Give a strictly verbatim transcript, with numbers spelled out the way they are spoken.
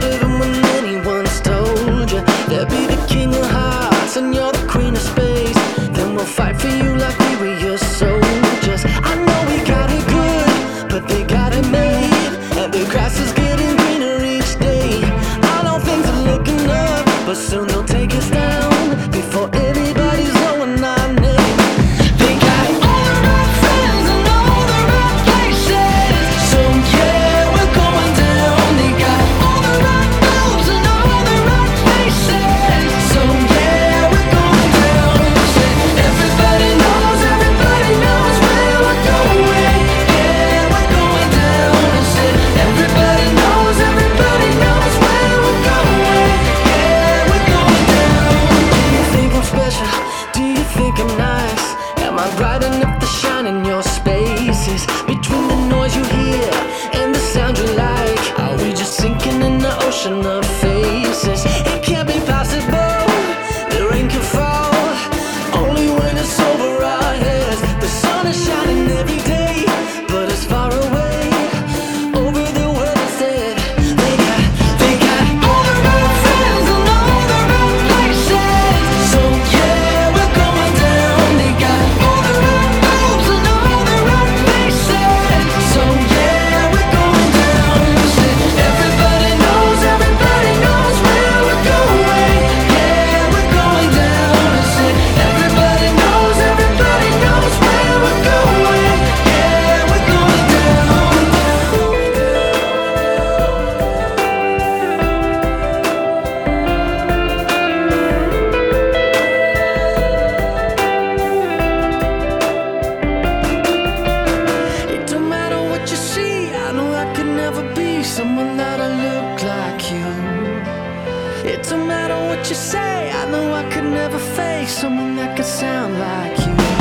even when anyone's told you. They'll be the king of hearts and you're the queen of space. Then we'll fight for you like we were your soldiers. I know we got it good, but they got it made, and the grass is getting greener each day. I know things are looking up, but soon they'll take us down before anybody's knowing our name. They got all the right friends and all the right places, so yeah, we're going down. They got all the right moves and all the right faces, so yeah, we're going down. Say, everybody knows, everybody knows where we're going. Yeah, we're going down. I said, everybody knows, everybody knows where we're going. Yeah, we're going down. Do you think I'm special? Do you think I'm nice? Am I bright enough to shine in your spaces? Between the noise you hear and the sound you like, are we just sinking in the ocean of faces? It can't be possible, the rain can fall only when it's over our heads. The sun is shining every day, but it's far away over the world instead. They got, they got all the right friends and all the right places, so yeah, we're going down. They got all the right moves and all the right faces, so yeah, we're going down. Say, everybody knows, everybody knows where we're going. Yeah, we're going down. I said, everybody knows, everybody knows where we're going. Yeah, we're going down. It don't matter what you see, I know I could never be someone that'll look like you. It don't matter what you say, I know I could never face someone that could sound like you.